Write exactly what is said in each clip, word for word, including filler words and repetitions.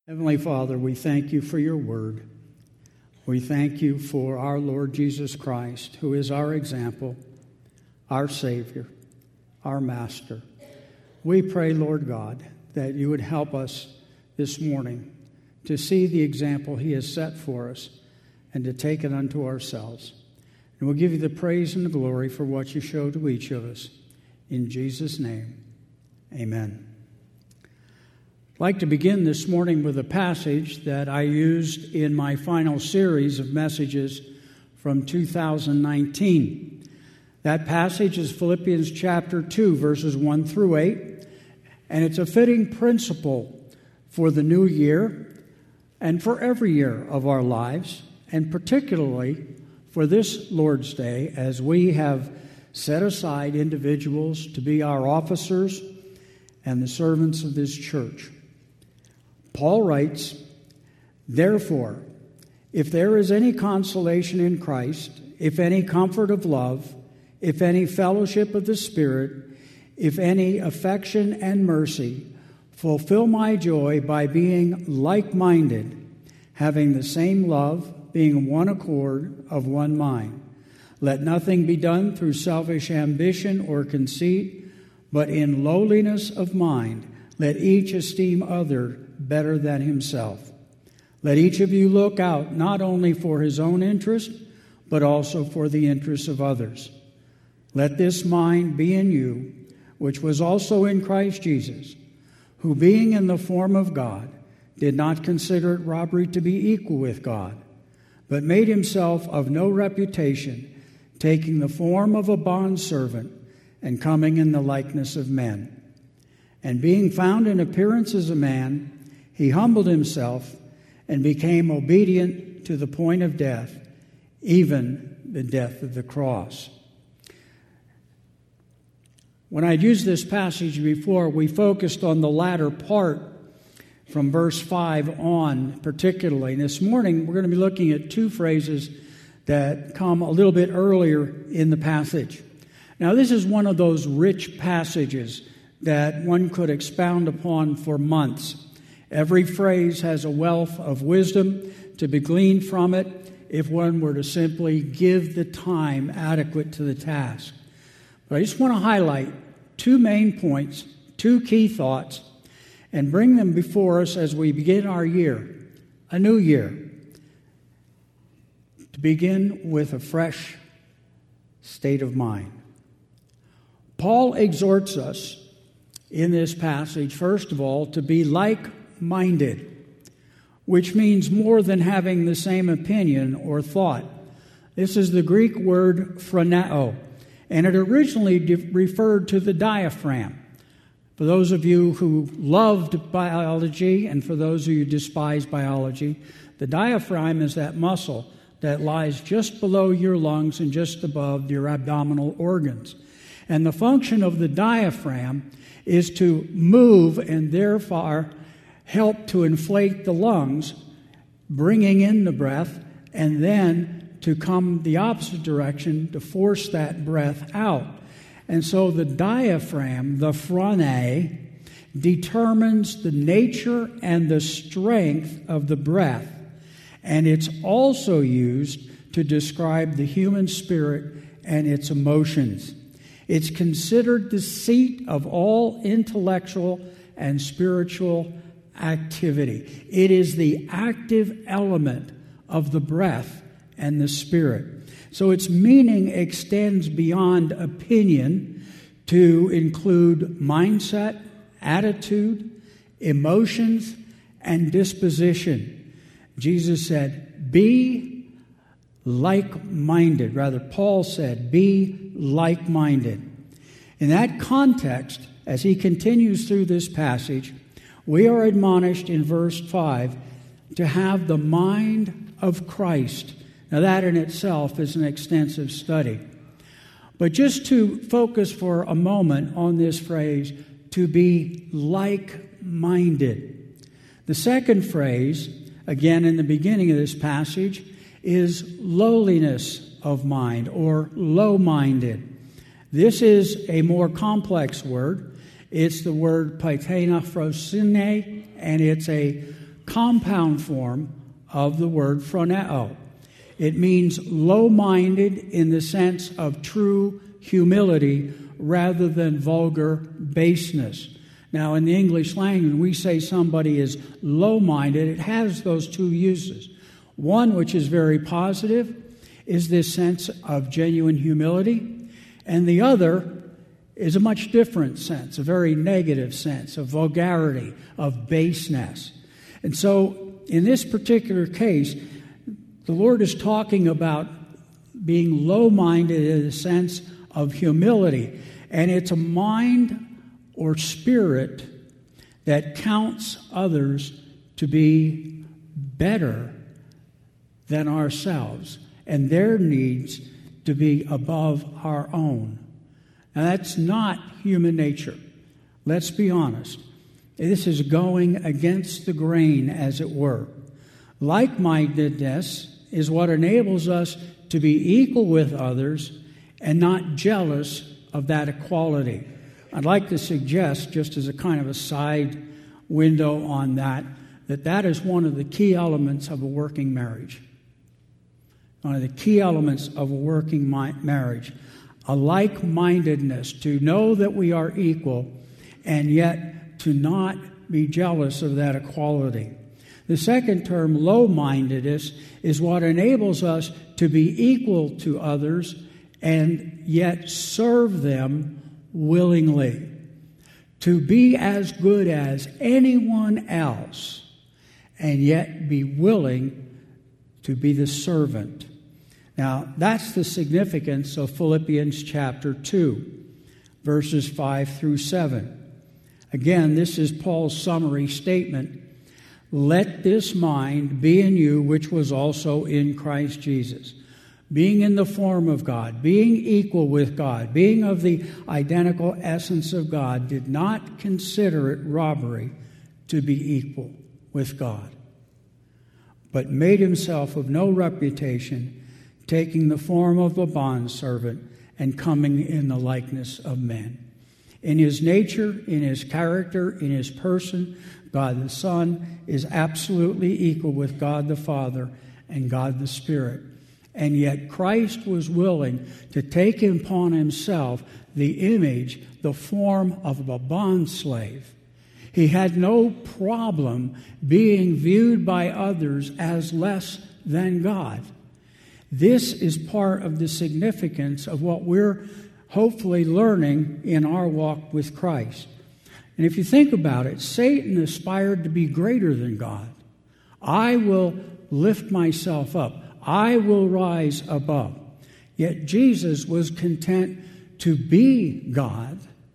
Heavenly Father, we thank you for your word. We thank you for our Lord Jesus Christ, who is our example, our Savior, our Master. We pray, Lord God, that you would help us this morning to see the example he has set for us and to take it unto ourselves. And we'll give you the praise and the glory for what you show to each of us. In Jesus' name, amen. I'd like to begin this morning with a passage that I used in my final series of messages from two thousand nineteen. That passage is Philippians chapter two, verses one through eight, and it's a fitting principle for the new year and for every year of our lives, and particularly for this Lord's Day, as we have set aside individuals to be our officers and the servants of this church. Paul writes, "Therefore, if there is any consolation in Christ, if any comfort of love, if any fellowship of the Spirit, if any affection and mercy, fulfill my joy by being like-minded, having the same love, being one accord, of one mind. Let nothing be done through selfish ambition or conceit, but in lowliness of mind, let each esteem other better than himself. Let each of you look out not only for his own interest, but also for the interests of others. Let this mind be in you, which was also in Christ Jesus, who being in the form of God, did not consider it robbery to be equal with God, but made himself of no reputation, taking the form of a bondservant and coming in the likeness of men. And being found in appearance as a man, he humbled himself and became obedient to the point of death, even the death of the cross." When I'd used this passage before, we focused on the latter part from verse five on particularly. And this morning, we're going to be looking at two phrases that come a little bit earlier in the passage. Now, this is one of those rich passages that one could expound upon for months. Every phrase has a wealth of wisdom to be gleaned from it if one were to simply give the time adequate to the task. But I just want to highlight two main points, two key thoughts, and bring them before us as we begin our year, a new year, to begin with a fresh state of mind. Paul exhorts us in this passage, first of all, to be like-minded, which means more than having the same opinion or thought. This is the Greek word phroneo, and it originally de- referred to the diaphragm. For those of you who loved biology and for those of you who despise biology, the diaphragm is that muscle that lies just below your lungs and just above your abdominal organs. And the function of the diaphragm is to move and therefore help to inflate the lungs, bringing in the breath, and then to come the opposite direction to force that breath out. And so the diaphragm, the phroné, determines the nature and the strength of the breath. And it's also used to describe the human spirit and its emotions. It's considered the seat of all intellectual and spiritual activity. It is the active element of the breath and the spirit. So its meaning extends beyond opinion to include mindset, attitude, emotions, and disposition. Jesus said, be like-minded. Rather, Paul said, be like-minded. In that context, as he continues through this passage, we are admonished in verse five to have the mind of Christ. Now, that in itself is an extensive study. But just to focus for a moment on this phrase, to be like-minded. The second phrase, again in the beginning of this passage, is lowliness of mind or low-minded. This is a more complex word. It's the word paitena frosine, and it's a compound form of the word phroneo. It means low-minded in the sense of true humility rather than vulgar baseness. Now, in the English language, when we say somebody is low-minded, it has those two uses. One, which is very positive, is this sense of genuine humility, and the other is a much different sense, a very negative sense of vulgarity, of baseness. And so, in this particular case, the Lord is talking about being low-minded in the sense of humility, and it's a mind or spirit that counts others to be better than ourselves, and their needs to be above our own. Now, that's not human nature. Let's be honest. This is going against the grain, as it were. Like-mindedness is what enables us to be equal with others and not jealous of that equality. I'd like to suggest, just as a kind of a side window on that, that that is one of the key elements of a working marriage. One of the key elements of a working mi- marriage. A like-mindedness, to know that we are equal and yet to not be jealous of that equality. The second term, low-mindedness, is what enables us to be equal to others and yet serve them willingly. To be as good as anyone else and yet be willing to be the servant. Now, that's the significance of Philippians chapter two, verses five through seven. Again, this is Paul's summary statement. Let this mind be in you, which was also in Christ Jesus. Being in the form of God, being equal with God, being of the identical essence of God, did not consider it robbery to be equal with God, but made himself of no reputation, taking the form of a bondservant and coming in the likeness of men. In his nature, in his character, in his person, God the Son is absolutely equal with God the Father and God the Spirit. And yet Christ was willing to take upon himself the image, the form of a bondslave. He had no problem being viewed by others as less than God. This is part of the significance of what we're hopefully learning in our walk with Christ. And if you think about it, Satan aspired to be greater than God. I will lift myself up. I will rise above. Yet Jesus was content to be God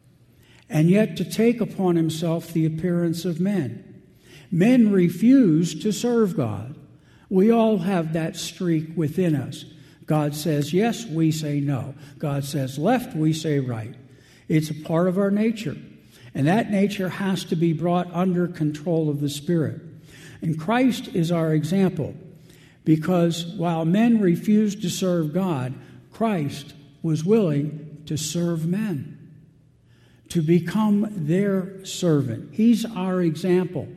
and yet to take upon himself the appearance of men. Men refuse to serve God. We all have that streak within us. God says yes, we say no. God says left, we say right. It's a part of our nature. And that nature has to be brought under control of the Spirit. And Christ is our example, because while men refused to serve God, Christ was willing to serve men, to become their servant. He's our example.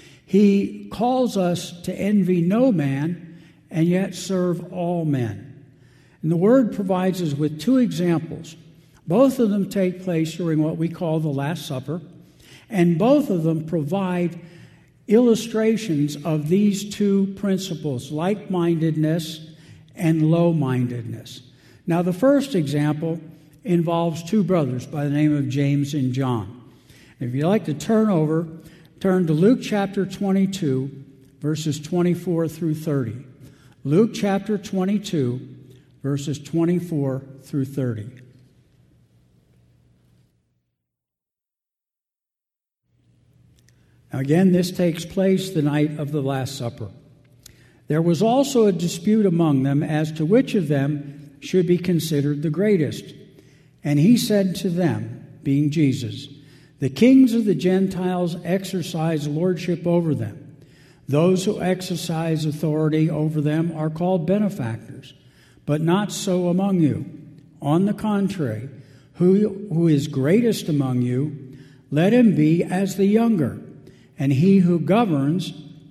He calls us to envy no man and yet serve all men. And the Word provides us with two examples. Both of them take place during what we call the Last Supper, and both of them provide illustrations of these two principles, like-mindedness and low-mindedness. Now, the first example involves two brothers by the name of James and John. If you'd like to turn over, turn to Luke chapter twenty-two, verses twenty-four through thirty. Luke chapter twenty-two, verses twenty-four through thirty. Now again, this takes place the night of the Last Supper. There was also a dispute among them as to which of them should be considered the greatest. And he said to them, being Jesus, the kings of the Gentiles exercise lordship over them. Those who exercise authority over them are called benefactors, but not so among you. On the contrary, who, who is greatest among you, let him be as the younger, and he who governs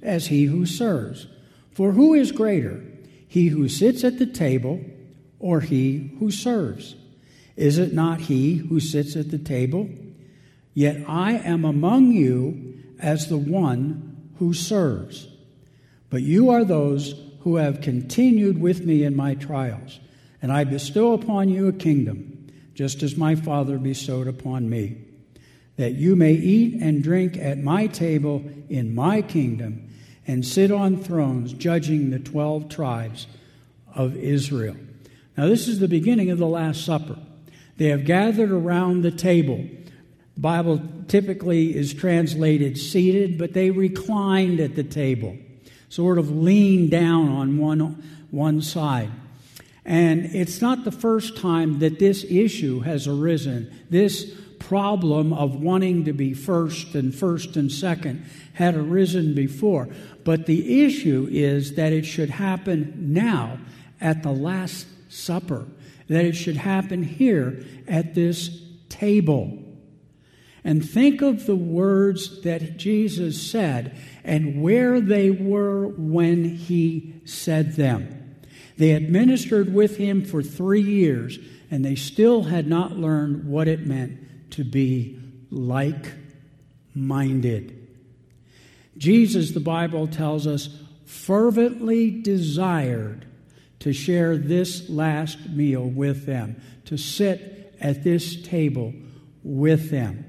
as he who serves. For who is greater, he who sits at the table or he who serves? Is it not he who sits at the table? Yet I am among you as the one who serves. But you are those who have continued with me in my trials, and I bestow upon you a kingdom, just as my Father bestowed upon me, that you may eat and drink at my table in my kingdom, and sit on thrones judging the twelve tribes of Israel. Now this is the beginning of the Last Supper. They have gathered around the table. The Bible typically is translated seated, but they reclined at the table, sort of leaned down on one, one side. And it's not the first time that this issue has arisen. This problem of wanting to be first and first and second had arisen before. But the issue is that it should happen now at the Last Supper, that it should happen here at this table. And think of the words that Jesus said and where they were when he said them. They had ministered with him for three years, and they still had not learned what it meant to be like-minded. Jesus, the Bible tells us, fervently desired to share this last meal with them, to sit at this table with them.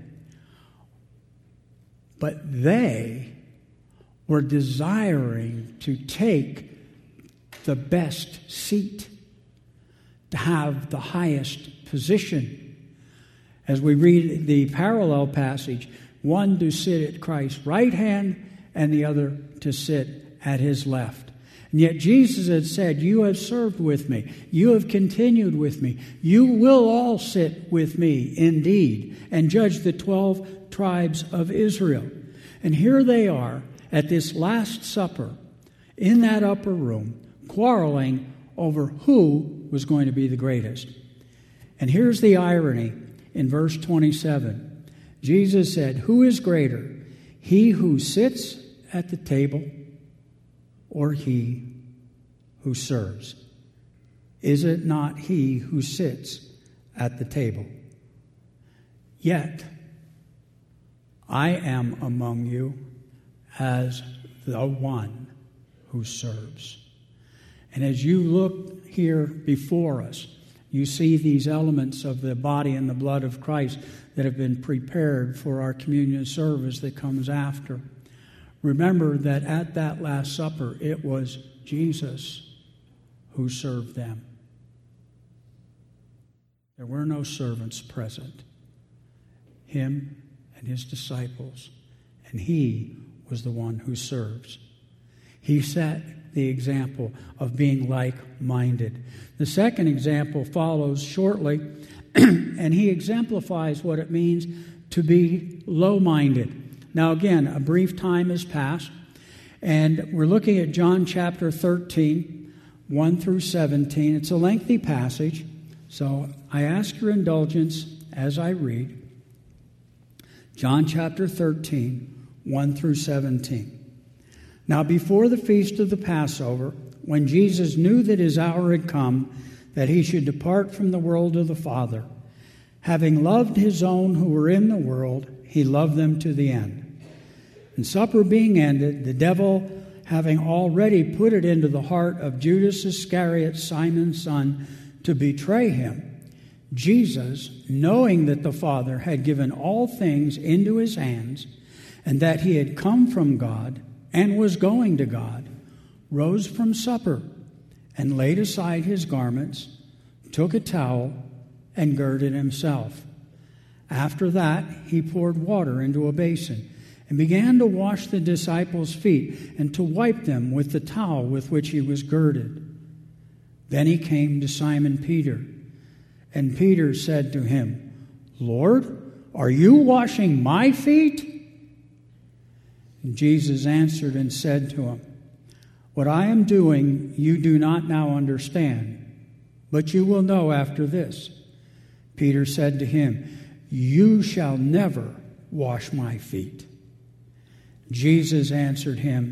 But they were desiring to take the best seat, to have the highest position. As we read the parallel passage, one to sit at Christ's right hand and the other to sit at his left. And yet Jesus had said, you have served with me. You have continued with me. You will all sit with me indeed and judge the twelve tribes of Israel. And here they are at this Last Supper in that upper room, quarreling over who was going to be the greatest. And here's the irony in verse twenty-seven. Jesus said, who is greater, he who sits at the table or he who serves? Is it not he who sits at the table? Yet I am among you as the one who serves. And as you look here before us, you see these elements of the body and the blood of Christ that have been prepared for our communion service that comes after. Remember that at that Last Supper, it was Jesus who served them. There were no servants present. Him and his disciples, and he was the one who serves. He set the example of being like-minded. The second example follows shortly, and he exemplifies what it means to be low-minded. Now again, a brief time has passed, and we're looking at John chapter thirteen, one through seventeen. It's a lengthy passage, so I ask your indulgence as I read. John chapter thirteen, one through seventeen. Now before the feast of the Passover, when Jesus knew that his hour had come, that he should depart from the world to the Father, having loved his own who were in the world, he loved them to the end. And supper being ended, the devil, having already put it into the heart of Judas Iscariot, Simon's son, to betray him, Jesus, knowing that the Father had given all things into his hands, and that he had come from God and was going to God, rose from supper and laid aside his garments, took a towel, and girded himself. After that, he poured water into a basin and began to wash the disciples' feet and to wipe them with the towel with which he was girded. Then he came to Simon Peter, and Peter said to him, Lord, are you washing my feet? And Jesus answered and said to him, what I am doing you do not now understand, but you will know after this. Peter said to him, you shall never wash my feet. Jesus answered him,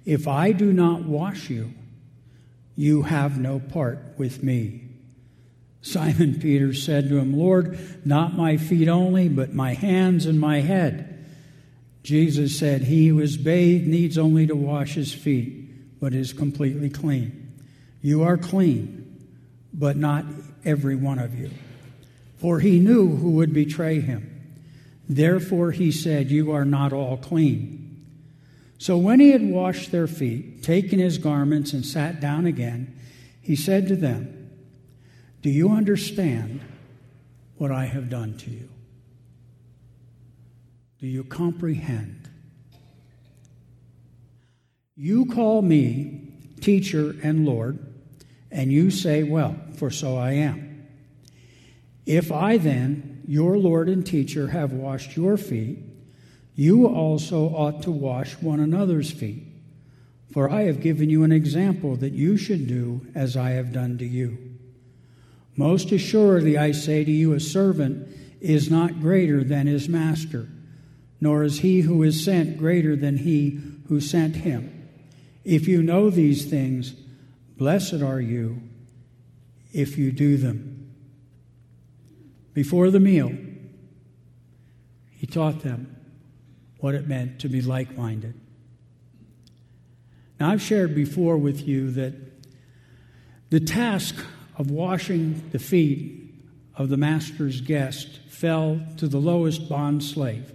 If I do not wash you, you have no part with me. Simon Peter said to him, Lord, not my feet only, but my hands and my head. Jesus said, he who is bathed needs only to wash his feet, but is completely clean. You are clean, but not every one of you. For he knew who would betray him. Therefore he said, you are not all clean. So when he had washed their feet, taken his garments and sat down again, he said to them, do you understand what I have done to you? Do you comprehend? You call me teacher and Lord, and you say, well, for so I am. If I then, your Lord and teacher, have washed your feet, you also ought to wash one another's feet. For I have given you an example that you should do as I have done to you. Most assuredly, I say to you, a servant is not greater than his master, nor is he who is sent greater than he who sent him. If you know these things, blessed are you if you do them. Before the meal, he taught them what it meant to be like-minded. Now, I've shared before with you that the task of washing the feet of the master's guest fell to the lowest bond slave.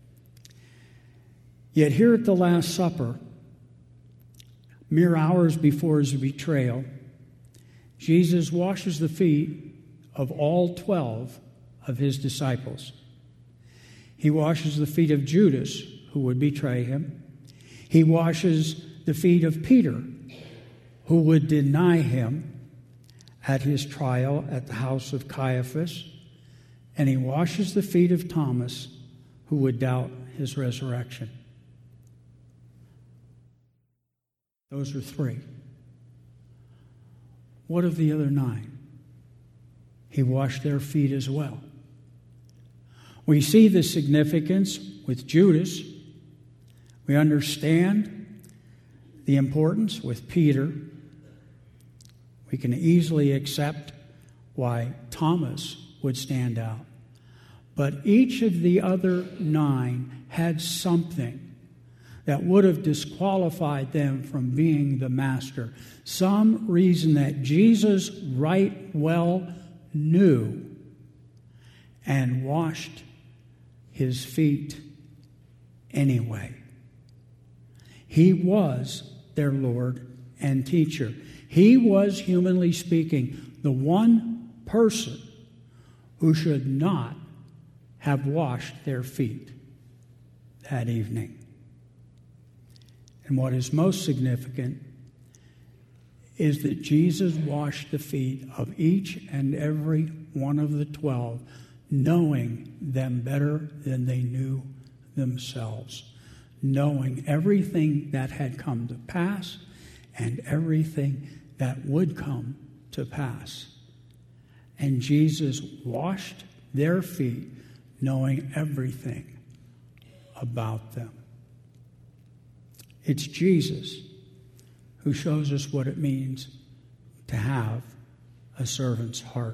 Yet here at the Last Supper, mere hours before his betrayal, Jesus washes the feet of all twelve of his disciples. He washes the feet of Judas, who would betray him. He washes the feet of Peter, who would deny him at his trial at the house of Caiaphas. And he washes the feet of Thomas, who would doubt his resurrection. Those are three. What of the other nine? He washed their feet as well. We see the significance with Judas. We understand the importance with Peter. We can easily accept why Thomas would stand out. But each of the other nine had something that would have disqualified them from being the master. Some reason that Jesus right well knew and washed his feet anyway. He was their Lord and teacher. He was, humanly speaking, the one person who should not have washed their feet that evening. And what is most significant is that Jesus washed the feet of each and every one of the twelve, knowing them better than they knew themselves, knowing everything that had come to pass and everything that would come to pass. And Jesus washed their feet, knowing everything about them. It's Jesus who shows us what it means to have a servant's heart.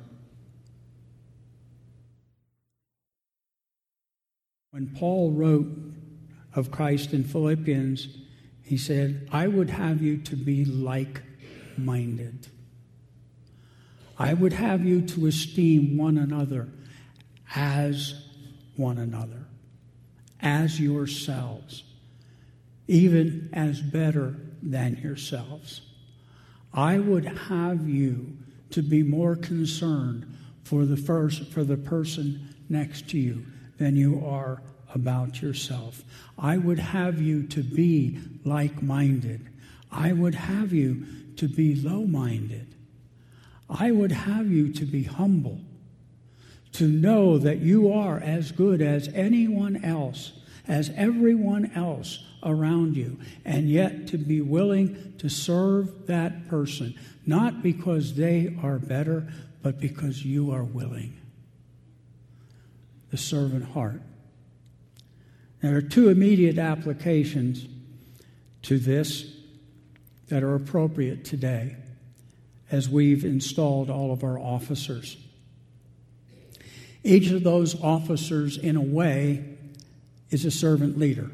When Paul wrote of Christ in Philippians, he said, I would have you to be like-minded. I would have you to esteem one another as one another, as yourselves, even as better than yourselves. I would have you to be more concerned for the first, for the person next to you than you are about yourself. I would have you to be like-minded. I would have you to be low-minded. I would have you to be humble, to know that you are as good as anyone else, as everyone else around you, and yet to be willing to serve that person, not because they are better, but because you are willing. The servant heart. There are two immediate applications to this that are appropriate today as we've installed all of our officers. Each of those officers, in a way, is a servant leader.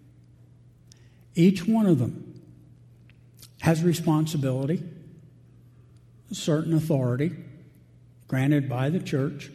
Each one of them has responsibility, a certain authority granted by the church,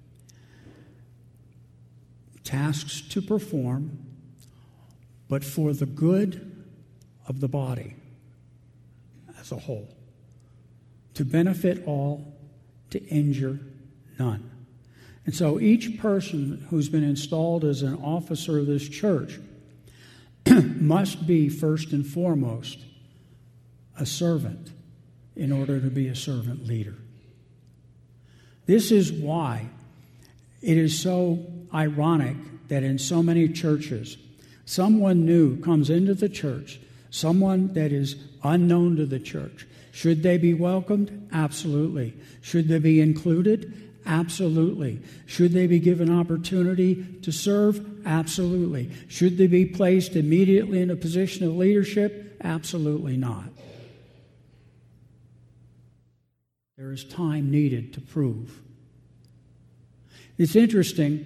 tasks to perform, but for the good of the body as a whole, to benefit all, to injure none. And so each person who's been installed as an officer of this church must be, first and foremost, a servant in order to be a servant leader. This is why it is so ironic that in so many churches, someone new comes into the church, someone that is unknown to the church. Should they be welcomed? Absolutely. Should they be included? Absolutely. Should they be given opportunity to serve? Absolutely. Should they be placed immediately in a position of leadership? Absolutely not. There is time needed to prove. It's interesting.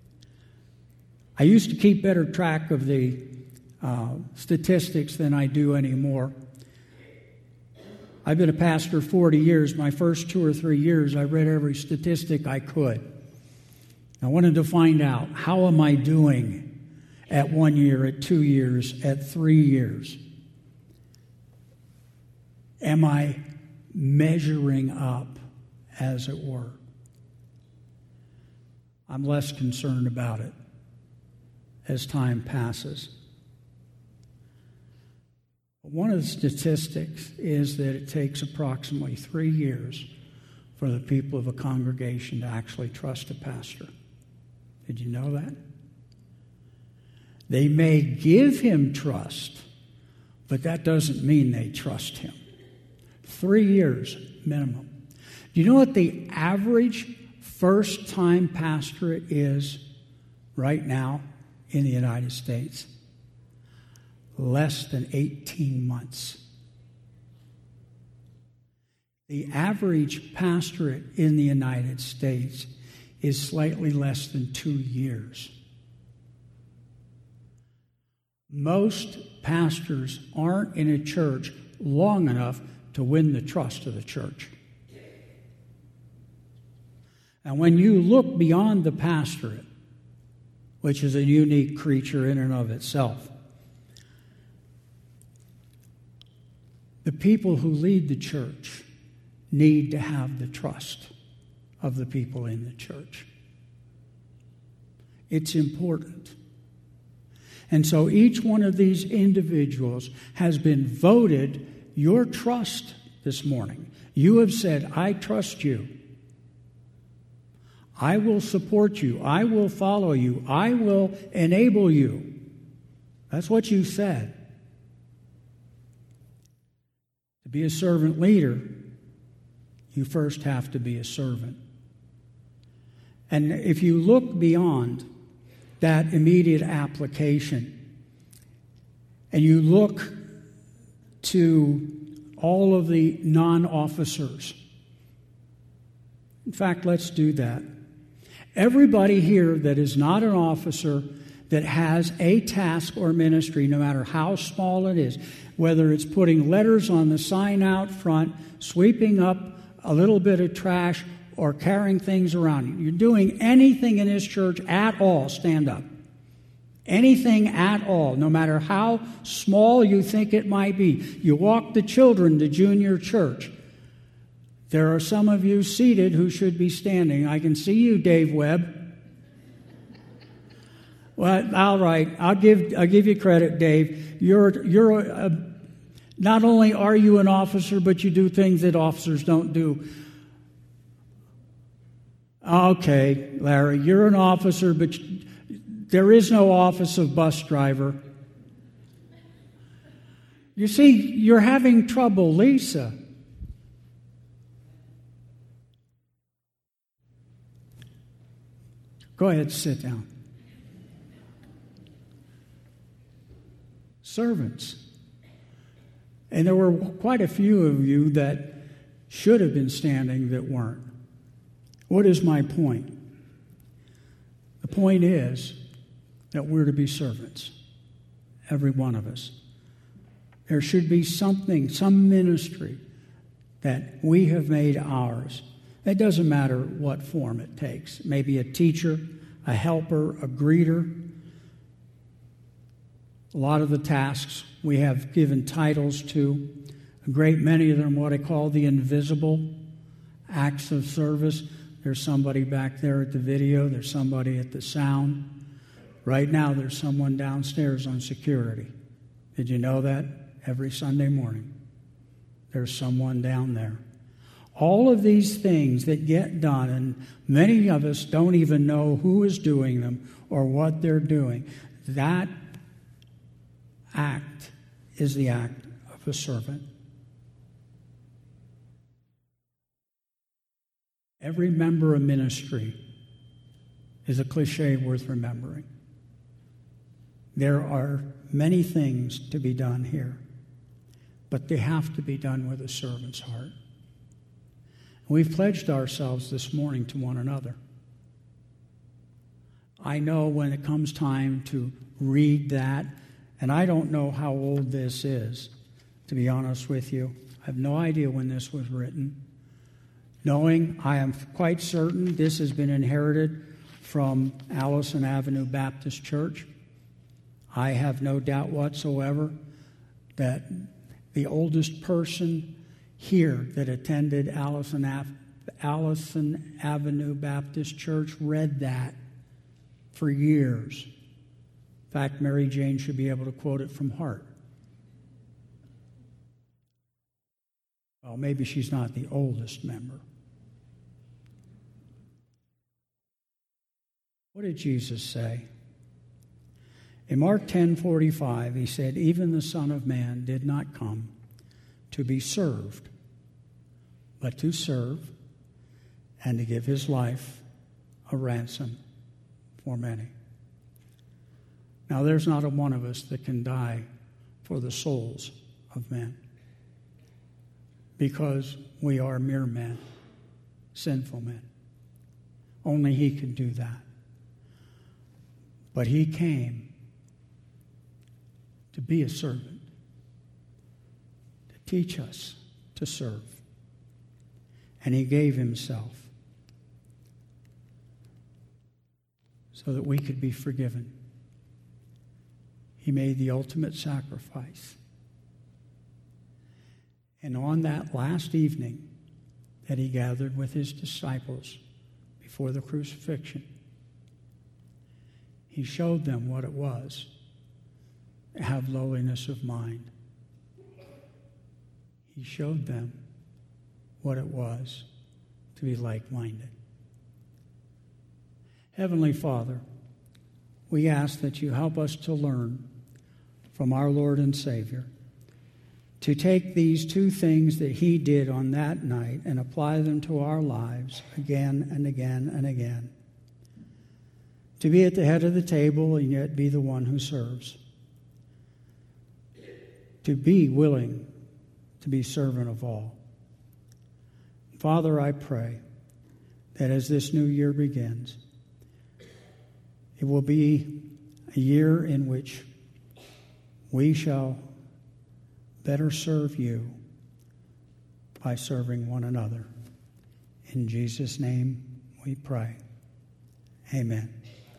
I used to keep better track of the uh, statistics than I do anymore. I've been a pastor forty years. My first two or three years, I read every statistic I could. I wanted to find out, how am I doing at one year, at two years, at three years? Am I measuring up, as it were? I'm less concerned about it as time passes. One of the statistics is that it takes approximately three years for the people of a congregation to actually trust a pastor. Did you know that? They may give him trust, but that doesn't mean they trust him. Three years minimum. Do you know what the average first-time pastorate is right now in the United States? Less than eighteen months. The average pastorate in the United States is slightly less than two years. Most pastors aren't in a church long enough to win the trust of the church. And when you look beyond the pastorate, which is a unique creature in and of itself, the people who lead the church need to have the trust of the people in the church. It's important. And so each one of these individuals has been voted your trust this morning. You have said, I trust you. I will support you. I will follow you. I will enable you. That's what you said. To be a servant leader, you first have to be a servant. And if you look beyond that immediate application, and you look to all of the non-officers, in fact, let's do that. Everybody here that is not an officer that has a task or ministry, no matter how small it is, whether it's putting letters on the sign out front, sweeping up a little bit of trash, or carrying things around. You're doing anything in this church at all, stand up. Anything at all, no matter how small you think it might be. You walk the children to junior church. There are some of you seated who should be standing. I can see you, Dave Webb. Well, all right. I'll give I'll give you credit, Dave. You're you're a, a, not only are you an officer, but you do things that officers don't do. Okay, Larry, you're an officer, but there is no office of bus driver. You see, you're having trouble, Lisa. Go ahead, sit down. Servants. And there were quite a few of you that should have been standing that weren't. What is my point? The point is that we're to be servants, every one of us. There should be something, some ministry that we have made ours. It doesn't matter what form it takes. Maybe a teacher, a helper, a greeter. A lot of the tasks we have given titles to. A great many of them what I call the invisible acts of service. There's somebody back there at the video. There's somebody at the sound. Right now, there's someone downstairs on security. Did you know that? Every Sunday morning, there's someone down there. All of these things that get done, and many of us don't even know who is doing them or what they're doing. That act is the act of a servant. Every member of ministry is a cliche worth remembering. There are many things to be done here, but they have to be done with a servant's heart. We've pledged ourselves this morning to one another. I know when it comes time to read that, and I don't know how old this is, to be honest with you. I have no idea when this was written. Knowing, I am quite certain this has been inherited from Allison Avenue Baptist Church. I have no doubt whatsoever that the oldest person here that attended Allison, Ave- Allison Avenue Baptist Church read that for years. In fact, Mary Jane should be able to quote it from heart. Well, maybe she's not the oldest member. What did Jesus say? In Mark ten forty-five, he said, "Even the Son of Man did not come to be served, but to serve and to give his life a ransom for many." Now, there's not a one of us that can die for the souls of men, because we are mere men, sinful men. Only he can do that. But he came to be a servant, to teach us to serve. And he gave himself so that we could be forgiven. He made the ultimate sacrifice. And on that last evening that he gathered with his disciples before the crucifixion, he showed them what it was to have lowliness of mind. He showed them what it was to be like-minded. Heavenly Father, we ask that you help us to learn from our Lord and Savior to take these two things that he did on that night and apply them to our lives again and again and again. To be at the head of the table and yet be the one who serves. To be willing to be servant of all. Father, I pray that as this new year begins, it will be a year in which we shall better serve you by serving one another. In Jesus' name we pray. Amen.